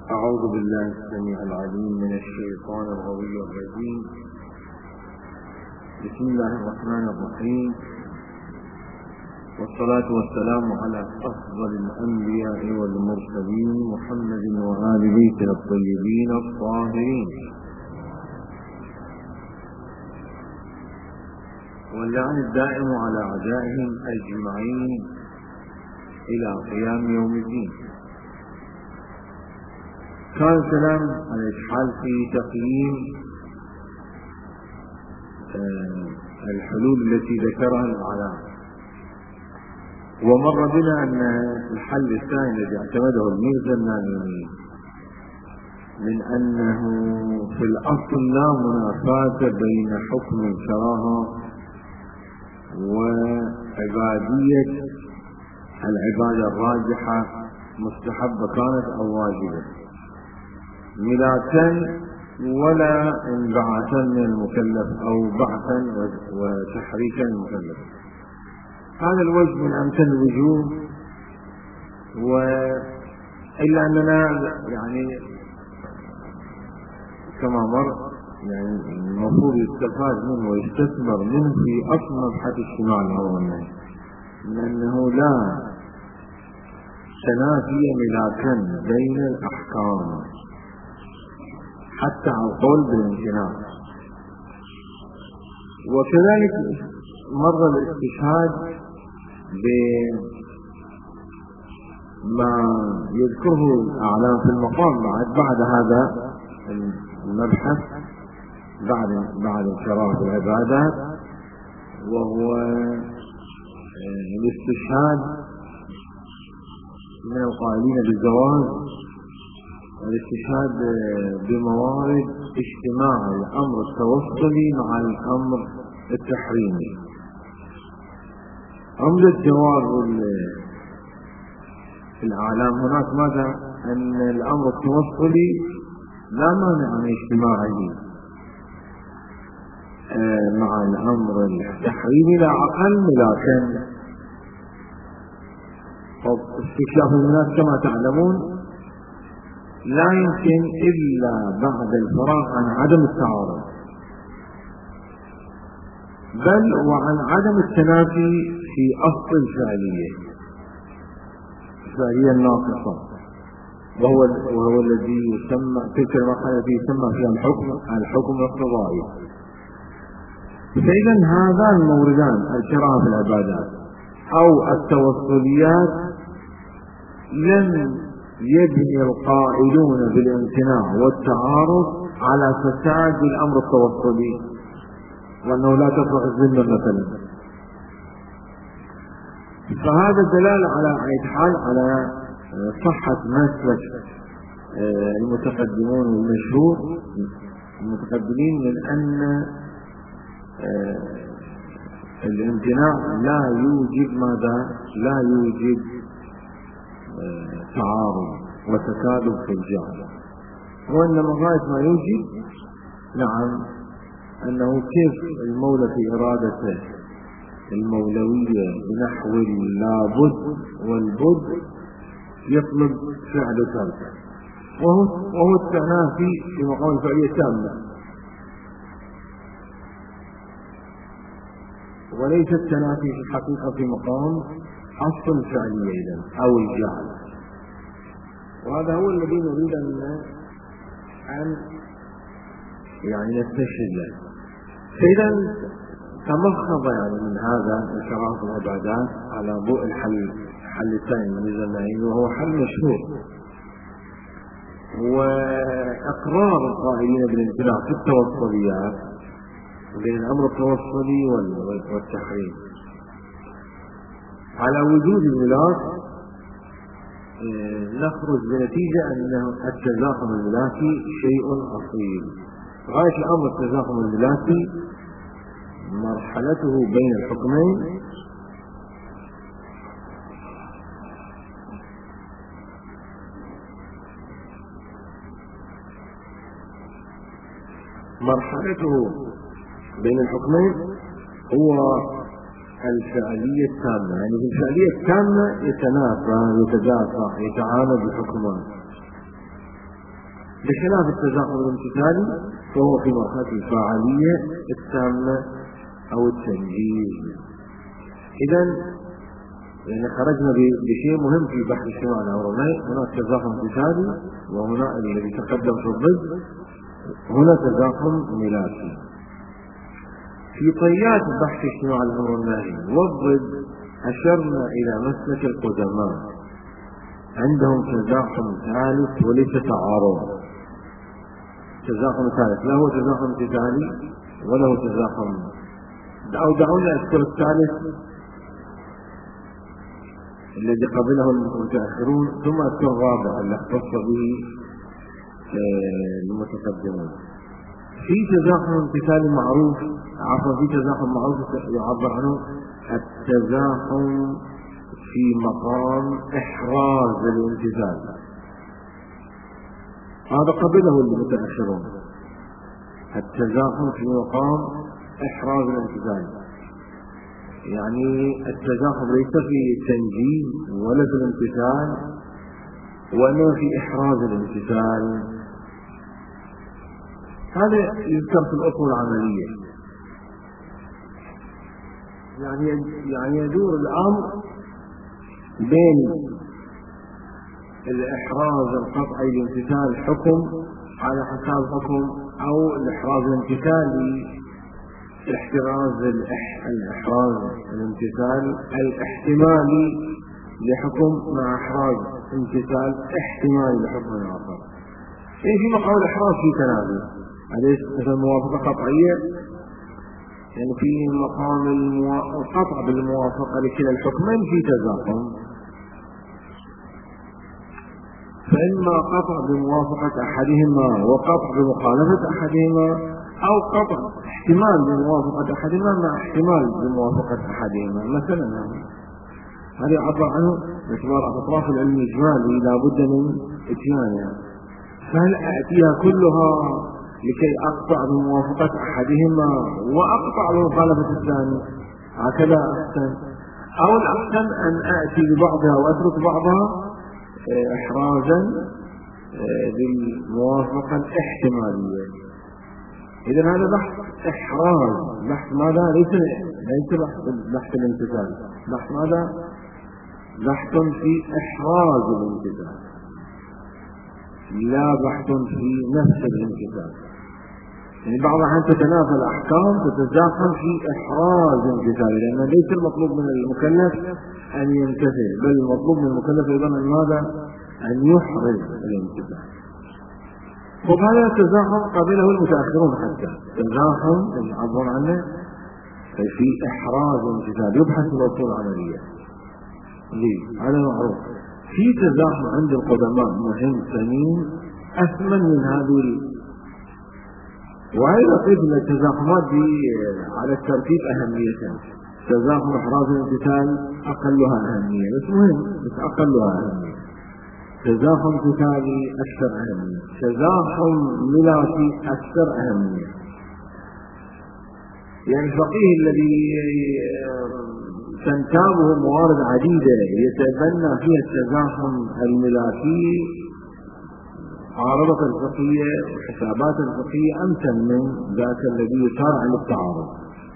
أعوذ بالله السميع العليم من الشيطان الغوي الرجيم. بسم الله الرحمن الرحيم، والصلاة والسلام على أفضل الأنبياء والمرسلين محمد وآل بيته الطيبين الطاهرين، واللعن الدائم على أعدائهم أجمعين إلى قيام يوم الدين. كان الكلام عن الإجحال في تقييم الحلول التي ذكرها الأعلام، ومر بنا أن الحل الثاني الذي اعتمده الميرزا النانوني من أنه في الأصل لا منافاة بين حكم الكراهة وعبادية العبادة الراجحة مستحبة كانت أو واجبة، ملاكا ولا انبعاثا من المكلف أو بعثا وتحريكا المكلف. هذا الوجه من أمثل الوجوه، وإلا أننا يعني كما مر يعني المفروض يستفاد منه ويستثمر منه في أصل مبحث اجتماع الأمر والنهي، من أنه لا تنافي ملاكا بين الأحكام حتى على القول بالامتناع. وكذلك مر الاستشهاد بما يذكره الأعلام في المقام بعد هذا المبحث بعد الكراهة العبادات، وهو الاستشهاد من القائلين بالزواج والاستشهاد بموارد اجتماع الأمر التوصلي مع الأمر التحريمي. أمر الجواب في العالم هناك ماذا؟ أن الأمر التوصلي لا مانع من اجتماعه مع الأمر التحريمي لا أقل، لكن استكشاف الناس كما تعلمون لا يمكن إلا بعد الفراغ عن عدم التعارض، بل وعن عدم التنافي في أصل الفعلية الناقصة، وهو الذي يسمى تلك المرحلة التي يسمى فيها الحكم الاقتضائي. فإذا هذان الموردان الكراهة في العبادات أو التوصليات لم يبني القائلون بالامتناع والتعارض على فساد الأمر التوصلي، وأنه لا تفرق الذمة مثلا. فهذا دلالة على حال على صحة مسلك المتقدمون والمشهور المتقدمين من أن الامتناع لا يوجد ماذا؟ لا يوجد تعارض وتكادب في الجهل، وإنما غاية ما يوجد نعم أنه كيف المولى في إرادته المولوية بنحو اللابد والبد يطلب فعل ترك، وهو التنافي في مقام الفعلية التامة، وليس التنافي في الحقيقة في مقام أصل الفعلية إذن أو الجعل. وهذا هو الذي نريد أن يعني نستشهد له. فإذا تمخض يعني من هذا الكراهة العبادات على ضوء الحل الثاني من الزمانين، وهو حل مشهور، وإقرار القائلين بالامتناع في التوصليات بين الأمر التوصلي والتحريم على وجود الملاك. نخرج بنتيجة أن التزاحم الملاكي شيء أصيل. غاية الأمر التزاحم الملاكي مرحلته بين الحكمين هو الفعلية التامة، يعني في الفعلية التامة يتنافى يتدافع يتعامل بالحكمان، بخلاف التزاحم الامتثالي فهو في مرحلة الفاعلية التامة أو التنجيز. إذا يعني خرجنا بشيء مهم في بحث اجتماع الهورمونين، هناك تزاحم امتثالي وهنا الذي تقدم في الضد هنا تزاحم ميلاسي. في طيات بحث اجتماع الهورمونين والضد أشرنا إلى مسلك القدماء، عندهم تزاحم ثالث وليس تعارض. تزاحم ثالث لا هو تزاحم امتثالي ولا هو تزاحم، أو دعونا أذكر الثالث الذي قبله المتأخرون ثم أذكر الرابع اللي اختص به المتقدمون. في تزاحم امتثالي معروف، في تزاحم معروف يعبر عنه التزاحم في مقام إحراز الامتثال، هذا قبله المتأخرون. التزاحم في مقام إحراز الامتثال، يعني التزاحم ليس في التنجيز ولا في الامتثال وإنما في إحراز الامتثال. هذا يذكر في الأصول العملية. يعني يدور الأمر بين الإحراز القطعي لامتثال حكم على حساب حكم، أو الإحراز الامتثالي الإحراز الامتثال الاحتمالي لحكم مع إحراز امتثال احتمالي لحكم آخر. يعني في مقام الإحراز في تنازل، أليس مثل موافقة قطعية؟ يعني في مقام القطع بالموافقة لكلا الحكمين في تزاحم، فإما قطع بموافقة أحدهما وقطع بمخالفة أحدهما، أو قطع احتمال بموافقة أحدهما مع احتمال بموافقة أحدهما. مثلا هذا يعبر عنه باعتبار أطراف العلم الإجمالي لا بد من إتيانها. فهل أأتيها كلها لكي أقطع بموافقة أحدهما وأقطع بمخالفة الثاني؟ هكذا أحسن، أو الأحسن أن أأتي ببعضها وأترك بعضها إحرازا بالموافقة الاحتمالية. إذن هذا بحث إحراز، بحث ماذا؟ ليس بحث الامتثال، بحث ماذا؟ بحث في إحراز الامتثال، لا بحث في نفس الامتثال. يعني بعض الأحيان تتنافى الأحكام تتزاحم في إحراز الامتثال، لأن ليس المطلوب من المكلف أن يمتثل، بل المطلوب من المكلف أيضا ماذا؟ أن يحرز الامتثال. وهذا التزاحم قبله المتأخرون، حتى تزاحم يعبرون عنه في إحراز الامتثال يبحث الأصول العملية. هذا معروف. في تزاحم عند القدماء مهم ثمين أثمن من هذه، وأيضا قيد من التزاحمات دي على الترتيب أهمية. تزاحم إحراز الامتثال أقلها أهمية، بس مهم، بس أقلها أهمية. تزاحم امتثالي أكثر أهمية، تزاحم ميلاسي أكثر أهمية. يعني الفقيه الذي تنتابه موارد عديدة يتبنى فيها التزاحم الميلاسي، عارضة الفقهية وحسابات الفقهية أمثل من ذاك الذي يشارع للتعارض.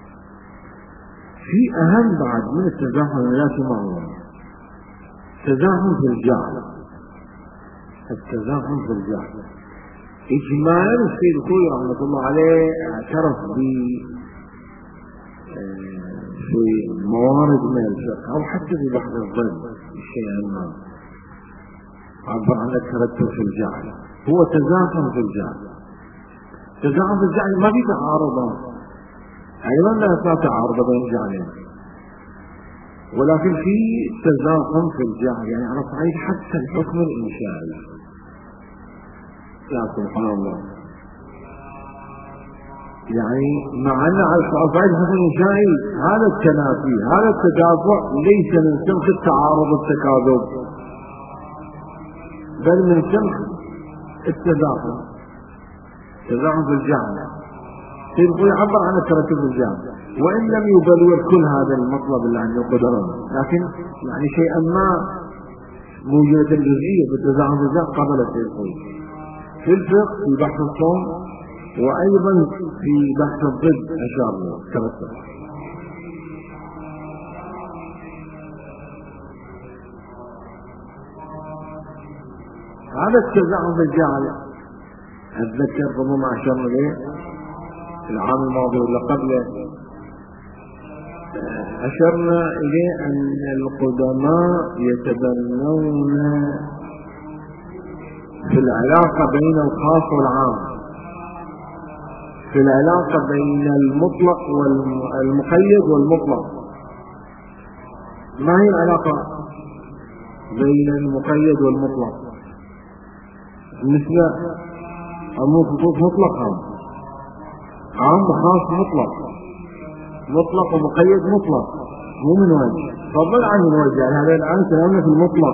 في أهم بعد من التزاحم الميلاسي ما هو؟ تزاحم في الجعل. التزاحم في الجعل إجمالا السيد الخوئي رحمة الله عليه اعترف في موارد من الفقه أو حتى في بحث الضد الشيء ما عبر عن الترتب في الجعل، هو تزاحم في الجعل. تزاحم في الجعل ما في تعارضات، أيضا لا تعارض بين الجعلين، ولكن في تزاحم في الجعل، يعني على صعيد حتى الحكم الإنشائي. يا سبحان الله، يعني مع أن على صعيد الحكم الإنشائي هذا التنافي، هذا التدافع ليس من سمخ التعارض والتكاذب، بل من سمخ التزاحم. تزاحم في الجعل سيبقوا يعبر عن الترتب في الجعل، وإن لم يبلور كل هذا المطلب اللي عنده قدرا، لكن يعني شيئا ما موجودة الجزئية بالتزاحم في الجعل قبل السيبقوا. في الفقه في بحث الصوم، وأيضا في بحث الضد أشار له ترتب. هذا التزاحم في الجعل أتذكر ربما أشرنا إليه العام الماضي ولا قبله، أشرنا إليه أن القدماء يتبنون في العلاقة بين الخاص والعام، في العلاقة بين المطلق والمقيد والمطلق. ما هي العلاقة بين المقيد والمطلق؟ بالنسبة أمور خصوص مطلق عام وخاص مطلق، مطلق ومقيد مطلق، مو من وجه فضلا عن الوجه. يعني هذا الآن كلامنا في المطلق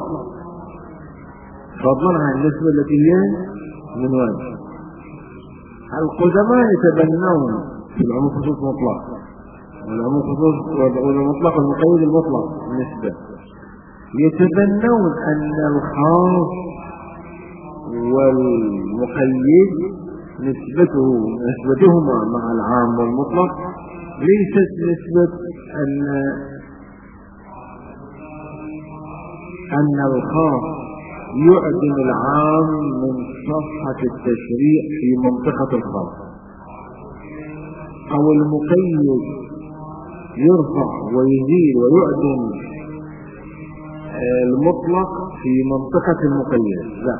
فضلا عن النسبة التي هي من وجه. القدماء يتبنون في العموم خصوص مطلق، والعموم خصوص والمطلق والمقيد المطلق نسبة، يتبنون أن الخاص والمقيد نسبتهما مع العام والمطلق ليست نسبة أن الخاص يعدم العام من صفحة التشريع في منطقة الخاص، أو المقيد يرفع ويزيل ويعدم المطلق في منطقة المقيد. لا،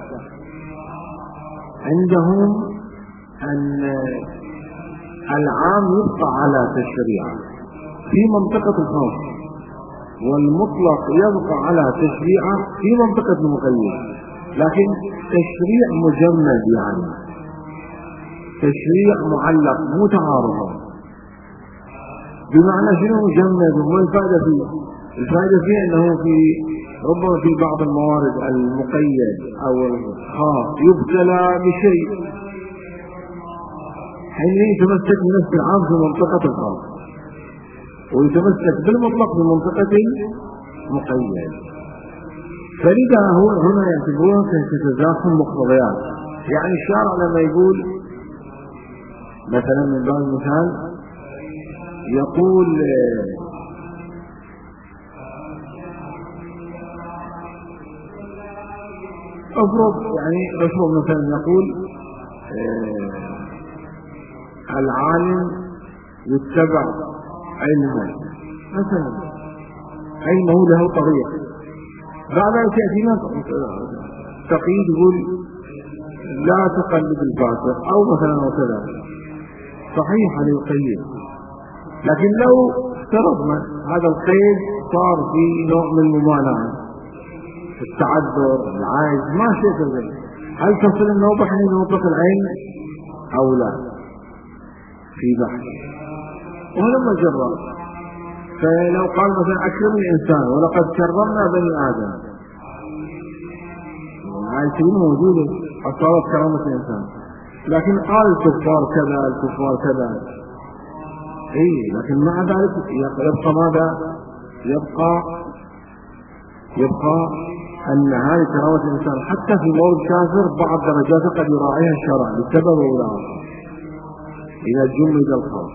عندهم أن العام يبقى على تشريعه في منطقة الخاص، والمطلق يبقى على تشريعه في منطقة المقيد، لكن تشريع مجمد، يعني تشريع معلق متعارض. بمعنى شنو مجمد؟ وما الفائدة فيه؟ الفائدة فيه أنه في ربما في بعض الموارد المقيد أو الخاص يبتلى بشيء حين يتمسك بنفس العام في منطقة الخاص، ويتمسك بالمطلق في منطقة مقيد. فلذا هو هنا يعتبرون كتزاحم مقتضيات. يعني الشارع لما يقول مثلا من باب المثال يقول افرض مثلا يقول العالم يتبع علمه مثلا، علمه له طريق، بعد ذلك يأتي تقييد يقول لا تقلد الفاسق أو مثلا وكذا، صحيح هذا القيد. لكن لو افترضنا هذا القيد صار في نوع من الممانعة، التعذر، العاجز، ما شيء كذا، هل تصل النوبة حين نطلق العين أو لا؟ في بحث. ولما جرب، فلو قال مثلا أكرم الإنسان ولقد كرمنا بني آدم، هاي كلمة موجودة أصابت كرامة الإنسان، لكن قال الكفار كذا الكفار كذا، لكن مع ذلك يبقى ماذا؟ يبقى أن هذه كرامة الإنسان حتى في مورد كافر بعض درجاته قد يراعيها الشرع لسبب أو لآخر إذا جمد الخاص.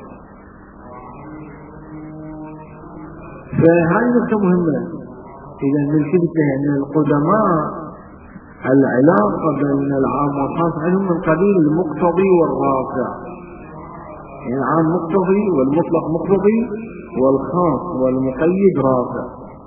فهذه نقطة مهمة. إذا نلتفت أن القدماء العلاقة بين العام والخاص عندهم من قبيل المقتضي والرافع، يعني العام مقتضي والمطلق مقتضي والخاص والمقيد رافع،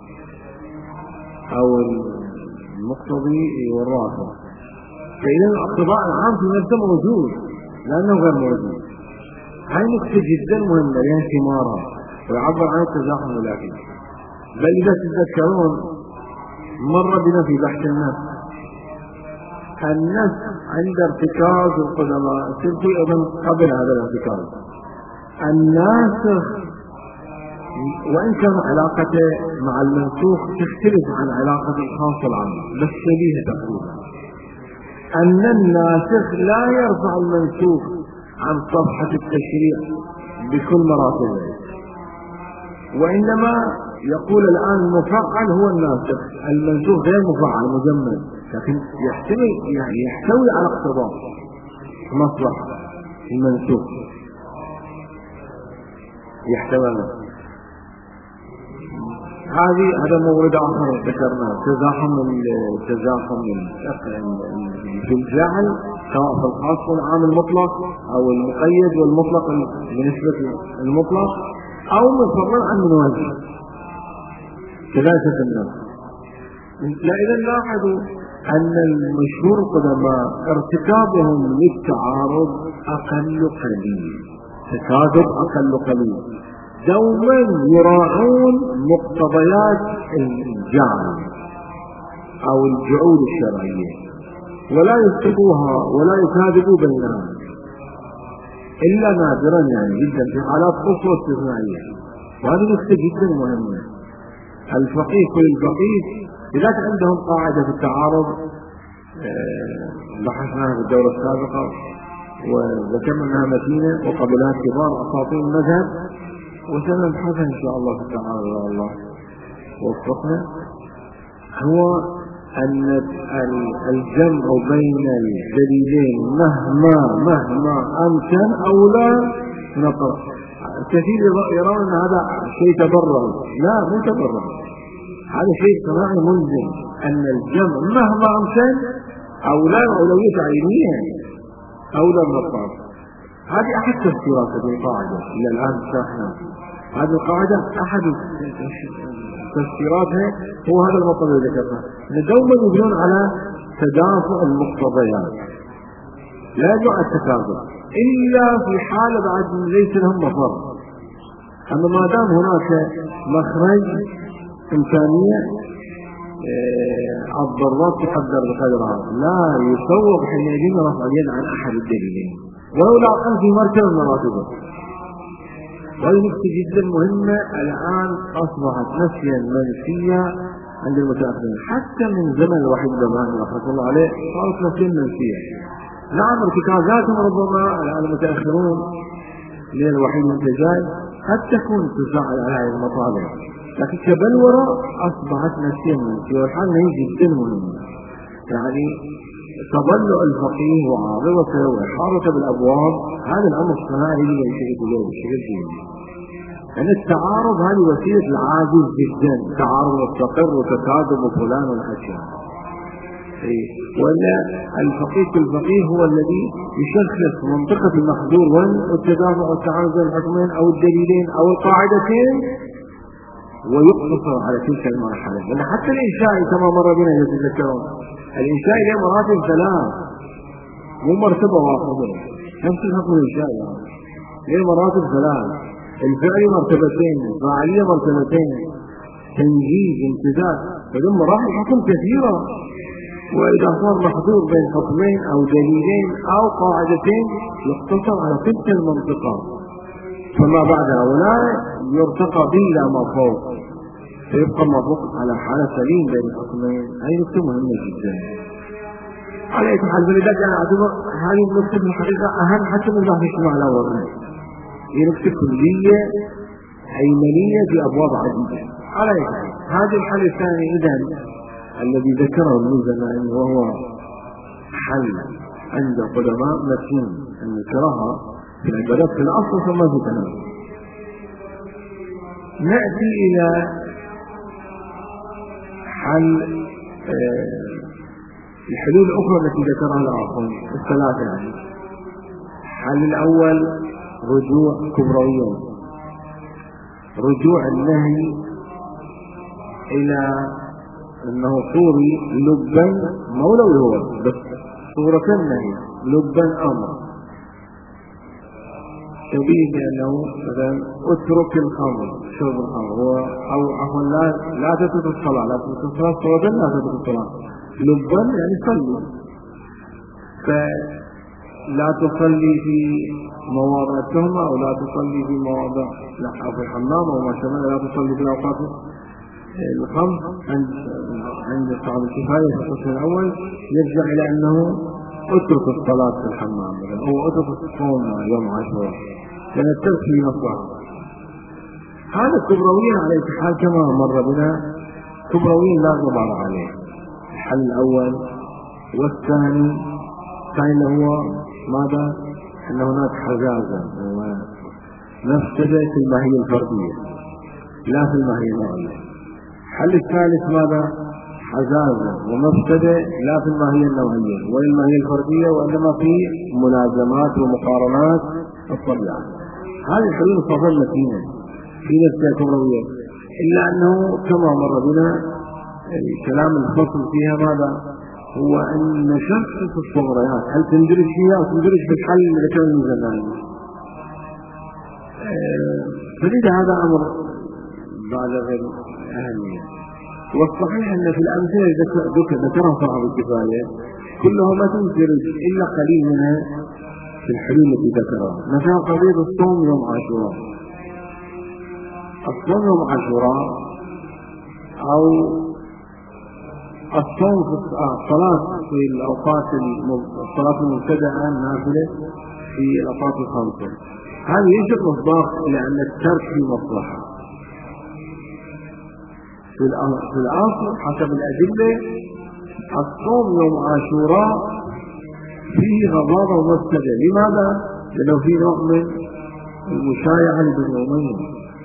أو المقتضي والرافع. فإذا الاقتضاء العام في نفسه موجود لأنه غير موجود. هاي نقطة جدا مهمة لها ثمارها ويعبر عن التزاحم اللاكي. بل إذا تتذكرون مر بنا في بحث الناس عند ارتكاز القدماء سلطي أيضا قبل هذا الارتكاز، الناسخ وإن كان علاقته مع المنسوخ تختلف عن علاقة الخاص والعام بس شبيهة تقريبا، أن الناسخ لا يرفع المنسوخ عن صفحة التشريع بكل مراتبه، وإنما يقول الآن المفعل هو الناسخ، المنسوخ غير مفعل مجمد، لكن يحتوي يعني يحتوي على اقتضاء مصلحة المنسوخ، يحتوي على هذا مورد آخر ذكرناه، تزاحم في الجعل سواء في الخاص والعام المطلق أو المقيد والمطلق بالنسبة المطلق أو مفرع عن منوزع كذلك الناس. لا إذا لاحظوا أن المشهور القدماء ارتكابهم للتعارض أقل قليل، تكاذب أقل قليل، دوما يراعون مقتضيات الجعل أو الجعول الشرعية ولا يسقطوها ولا يكاذبوا بينها إلا نادرا يعني جدا في حالات خاصة واستثنائية، وهذه نقطة جدا مهمة. الفقيه كل الفقيه لذلك عندهم قاعدة في التعارض بحثناها في الدورة السابقة وذكرنا انها متينة وقبلها كبار اساطين المذهب، وسنبحثها ان شاء الله في التعارض الله وفقنا. هو ان الجمع بين الدليلين مهما امكن او لا نطق. كثير يرون ان هذا شيء تبرع، لا مو تبرع، هذا شيء صناعي ملزم، ان الجمع مهما امكن او لا اولوية علمية او لا نطق. هذه احد تفسيرات هذه القاعدة الى الان شرحنا. هذه القاعدة احد تفسيراتها هو هذا المطلب الذي ذكرناه، ان دوما يبنون على تدافع المقتضيات، لا يجوع التكاذب الا في حالة بعد ليس لهم مفر. اما ما دام هناك مخرج امكانية الضرورات تقدر بقدرها، لا يسوق حينئذ رفع اليد عن احد الدليلين ولو لا كان في مرتبة من مراتبه. وهذه نقطة جدا مهمة الآن أصبحت نفيا منسية عند المتأخرين، حتى من زمن الوحيد الزمان رحمة الله عليه صارت نفيا منسية. نعم ارتكازاتهم ربما المتأخرون للوحيد المنتجاي قد تكون تساعد على هذه المطالب، لكن كبلورة أصبحت نفيا منسية، والحال هي جدا مهمة. يعني تضلع الفقيه وعارضته وإحاطته بالأبواب هذا الأمر الصناعي اللي يشيء له بشكل جيد. يعني التعارض هذه وسيلة العاجز جدا، تعارض مستقر وتكاذب وفلان والأشياء. ولا الفقيه هو الذي يشخص منطقة المحظور والتدافع والتعارض بين الحكمين أو الدليلين أو القاعدتين ويقتصر على تلك المرحلة. لأن حتى الإنشاء كما مر بنا يتذكرون الإنشاء له مراتب ثلاث مو مرتبة واحدة، نفس الحكم الإنشاء له مراتب ثلاث، الفعل مرتبتين، الفاعلية مرتبتين، تنجيز امتداد، فذم مراحل حكم كثيرة. وإذا صار محظور بين حكمين أو دليلين أو قاعدتين يقتصر على تلك المنطقة، فما بعد هؤلاء يرتقى به إلى ما فوق، فيبقى ما فوق على حالة سليم بين الحكمين. هذه نقطة مهمة جدا. على أي حال فلذلك أنا أعتبر هذه النقطة في الحقيقة أهم حتى من بحث الاجتماع الأول. هي نقطة كلية أيمنية في أبواب عديدة. على أي حال هذا الحل الثاني إذن الذي ذكره المزني وهو حل عند قدماء متين أن الكراهة في العبادات في الأصل ثم في تنازل. نأتي إلى حل الحلول الأخرى التي ذكرها الآخرون الثلاثة. يعني الحل الأول رجوع كبرويا، رجوع النهي إلى أنه صوري لبا مولوي هو بس صورة النهي لبا أمر شبيه بأنه مثلا اترك الخمر شرب الخمر أو عفوا لا تترك الصلاة، لا تترك الصلاة صورة لا تترك الصلاة، لبا يعني صلي، فلا تصلي في مواضع التهمة أو لا تصلي في مواضع أو في الحمام أو ما شابه، لا تصلي في الأوقات الخمس. عند صاحب الكفاية في القسم الأول يرجع إلى أنه اترك الصلاة في الحمام أو اترك الصوم يوم عاشوراء، لأن الترك في مصلحة. هذا كبروي على حال كما مر بنا، كبروي لا غبار عليه. الحل الأول والثاني هو ماذا؟ أن هناك حزازة ونفسدة في الماهية الفردية لا في الماهية النوعية. الحل الثالث ماذا؟ حزازة ومفسدة لا في الماهية النوعية ولا الماهية الفردية، وإنما في ملازمات ومقارنات الطبيعة. هذه الحلول الصفر متينة في نفسها كبروية، إلا أنه كما مر بنا الكلام الفصل فيها ماذا؟ هو أن شخص الصغريات هل تندرج فيها أو تندرج في الحل اللي ذكرنا من زمان. فلذا هذا أمر بعد غير أهمية. والصحيح أن في الأمثلة ذكرها صاحب الكفاية كلها ما تندرج إلا قليل منها في الحلول التي ذكرها. مثلا قضية الصوم يوم عاشوراء، الصوم يوم عاشوراء أو الصوم في الصلاة في الأوقات الصلاة المبتدأة النافلة في الأوقات الخمسة، هذا يجب مصداق إلى أن الترك في مصلحة. في الأصل حسب الأدلة الصوم يوم عاشوراء فيه غضاضة ومفسدة. لماذا؟ لأنه فيه نوع من المشايعة لليومين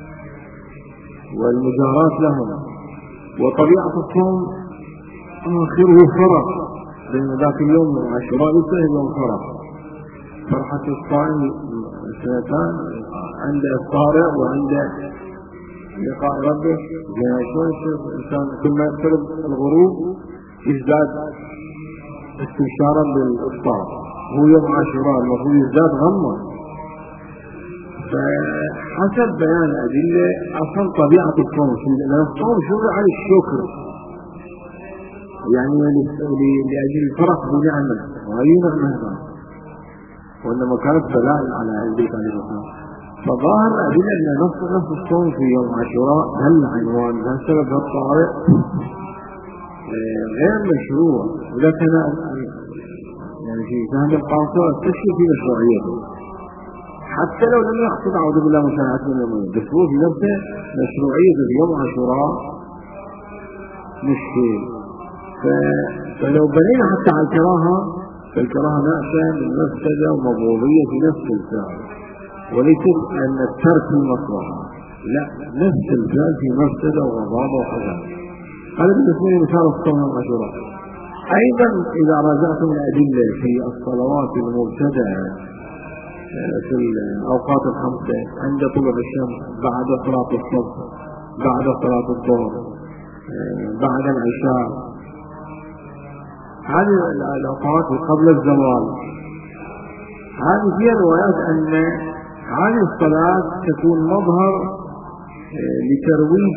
والمجاراة لهم، وطبيعة الصوم آخره فرح، لأن ذاك اليوم من عاشوراء يصير يوم فرح، فرحة الصائم سنتان عند الطارئ وعند لقاء ربه. شلون يصير الإنسان كل ما يقترب الغروب يزداد استبشارا بالإفطار، هو يوم عاشوراء المفروض يزداد غمة. فحسب بيان الأدلة أصلا طبيعة الصوم، لأن الصوم شرع على الشكر، يعني لأجل الفرح بنعمة وأي نعمة، وإنما كانت بلاء على أهل البيت عليه السلام. فظاهر الأدلة أن نفس الصوم في يوم عاشوراء هالعنوان بهالسبب هالطارئ غير مشروع، وإذا كان يعني في فهم القاصر تشير في مشروعيته حتى لو لم يقصد أعوذ بالله من شر اليومين، بس هو في نفسه مشروعية في يوم عاشوراء مشكل. فلو بنينا حتى على الكراهة، فالكراهة نأسة من مفسدة ومبغوضية في نفس الفعل، وليس أن الترك المصلحة، لا، نفس الفعل في مفسدة وغضاضة وحزن. هذا بالنسبة لي مثال الصوم يوم عاشوراء. أيضا إذا راجعتم الأدلة في الصلوات المبتدأة في الأوقات الخمسة عند طلوع الشمس، بعد صلاة الصبح، بعد صلاة الظهر، بعد العشاء، هذه الأوقات قبل الزوال، هذه فيها روايات أن هذه الصلاة تكون مظهر لترويج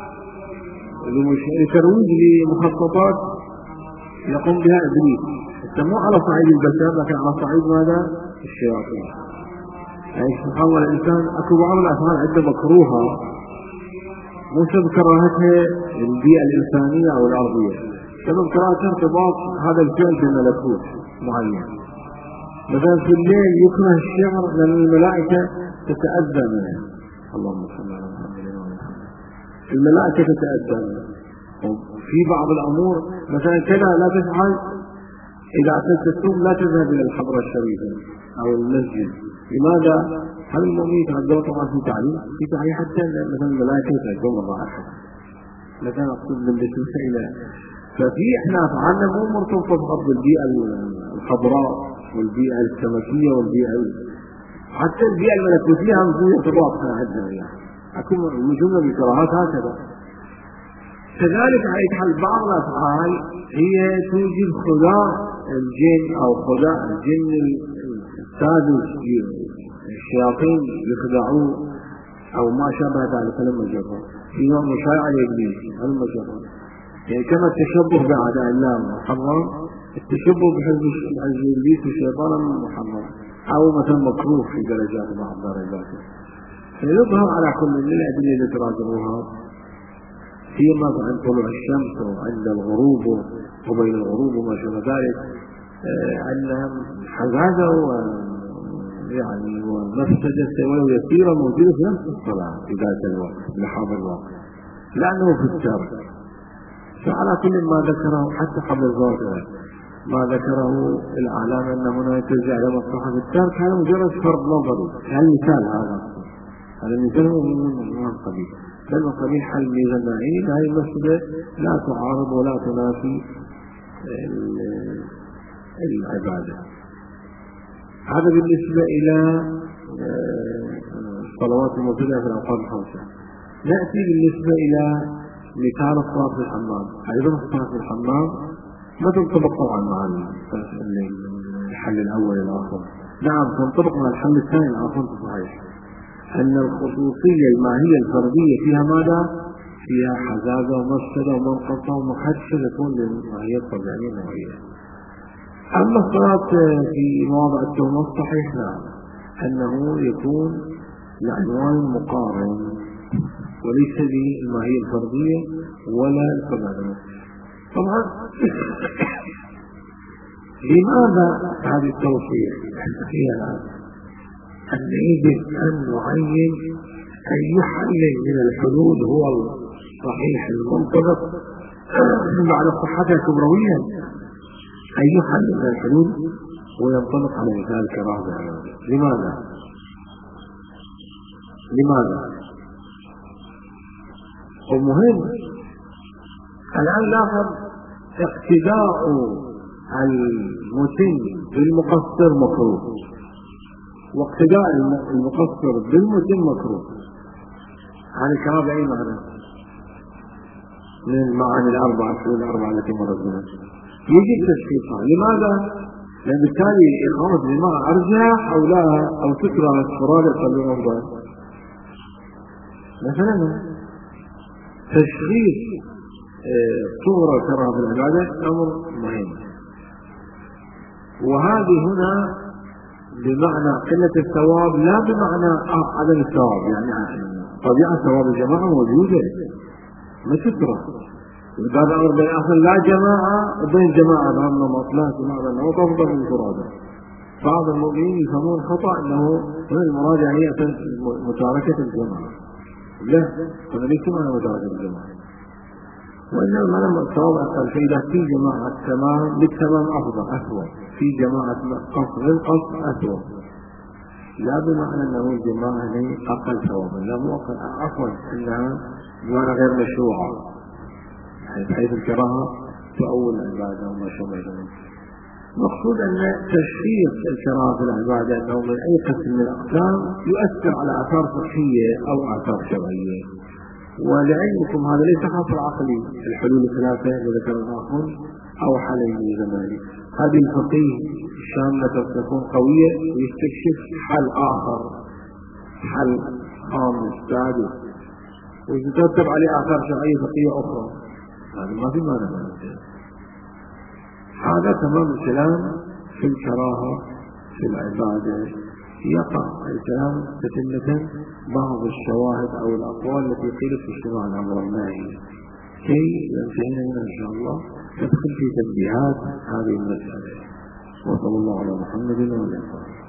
لمخططات يقوم بها إبليس، مو على صعيد البشر لكن على صعيد ماذا؟ الشياطين. يعني سبحان الله، الإنسان أكو بعض الأفعال عنده مكروهة مو سبب كراهتها البيئة الإنسانية أو الأرضية، سبب كراهتها ارتباط هذا الفعل بملكوت معين. مثلا في الليل يكره الشعر لأن الملائكة تتأذى منه، اللهم صل على محمد وعلى آله. الملائكة تتأذى منه. في بعض الأمور مثلا كذا لا تفعل، إذا أتيت الصوم لا تذهب إلى الحضرة الشريفة أو المسجد. لماذا؟ هل المؤمنين يتعذبون؟ طبعا في تعليم حتى مثلا الملائكة يتعذبون الرائحة، مثلا أقصد بالنسبة إلى، ففي إحنا أفعالنا مو مرتبطة فقط بالبيئة الخضراء والبيئة السمكية والبيئة حتى البيئة الملكوتية هم في ارتباط عندنا، يعني أكون جملة بالكراهات هكذا. كذلك على حال بعض الأفعال هي توجد خداع الجن أو خداع الجن السادس، الشياطين يخدعوه أو ما شابه ذلك لما جرى في نوع مشايع لإبليس لما جرى، يعني كما التشبه بأعداء الله محرم، التشبه بحزب إبليس والشيطان محرم، أو مثلا مكروه في درجات بعض درجاته. فيظهر على كل من الأدلة التي تراجعوها فيما عند طلوع الشمس وعند الغروب وبين الغروب وما شابه ذلك أن حزازة يعني والمفسدة ولو يسيرة موجودة في نفس الصلاة في ذات الوقت لحاضر الوقت، لأنه في الترك. فعلى كل ما ذكره حتى قبل الظاهر ما ذكره الأعلام أن هنا يتوجه على مصلحة الترك، هذا مجرد فرض نظري. المثال هذا المثال هو من القبيل، بل من قبيل حل ميزان معين. هذه المسألة لا تعارض ولا تنافي العبادة. هذا بالنسبة إلى الصلوات الموجودة في الأوقات الخمسة. نأتي بالنسبة إلى مثال الصلاة في الحمام. أيضا الصلاة في الحمام ما تنطبق طبعا مع الحل الأول الآخر، نعم تنطبق مع الحل الثاني الآخر. صحيح أن الخصوصية الماهية الفردية فيها ماذا؟ فيها حزازة ومفسدة ومنقصة ومخدشة تكون للماهية الطبيعية النوعية. أما الصلاة في مواضع التهمة صحيح نعم أنه يكون لعنوان مقارن وليس بالماهية الفردية ولا الطبيعية. طبعا لماذا هذه التوفيق؟ فيها أن يجب أن نعين أي حل من الحلول هو الصحيح المنطبق بعد صحتها كبرويا، أي حل من الحلول وينطبق على مثال الكراهة. لماذا؟ ومهم الآن لاحظ اقتداء المتم بالمقصر مكروه، واقتداء المقصر بالمتم مكروه. هذه الكراهة بأي معنى من المعاني الأربعة التي مرت بنا يجب تشخيصها. لماذا؟ لأن بالتالي إقامة الجماعة أرجح أو لا أو تكره الفراد القلب أفضل. مثلا تشخيص صورة كراهة في العبادة أمر مهم، وهذه هنا بمعنى قلة الثواب لا بمعنى عدم الثواب. يعني طبيعة ثواب الجماعة موجودة ما تكره، هذا أمر بين أصل لا جماعة وبين جماعة بهذا النمط، لا جماعة النمط أفضل من الفرادة. بعض المؤمنين يفهمون خطأ أنه من المراد يعني مشاركة الجماعة، لا هذا ليس معنى مشاركة الجماعة، وإنما لما الثواب أقل فإذا في جماعة تمام بالتمام أفضل أسوأ، في جماعة قصر للقصر أسوأ، لا بمعنى أنه الجماعة أقل ثوابا، لا مو أقل، عفوا أنها بمعنى غير مشروعة بحيث الكراهة تؤول العبادة وما شابه ذلك. مقصود أن تشخيص الكراهة في العبادة أنه من أي قسم من الأقسام يؤثر على آثار صحية أو آثار شرعية. ولعلمكم هذا ليس حصر عقلي، الحلول الثلاثة التي ذكر الآخر أو حلين زماني. هذه الفقيه الشاملة تكون قوية ويستكشف حل آخر، حل خامس سادس، ويترتب عليه آثار شرعية فقهية أخرى. هذا ما في معنى. هذا تمام الكلام في الكراهة في العبادة. يقع الكلام تتمة بعض الشواهد أو الأقوال التي قيلت في اجتماع الأمر والنهي كي ينتهينا منها إن شاء الله ندخل في تنبيهات هذه المسألة. وصلى الله على محمد وعلى آله.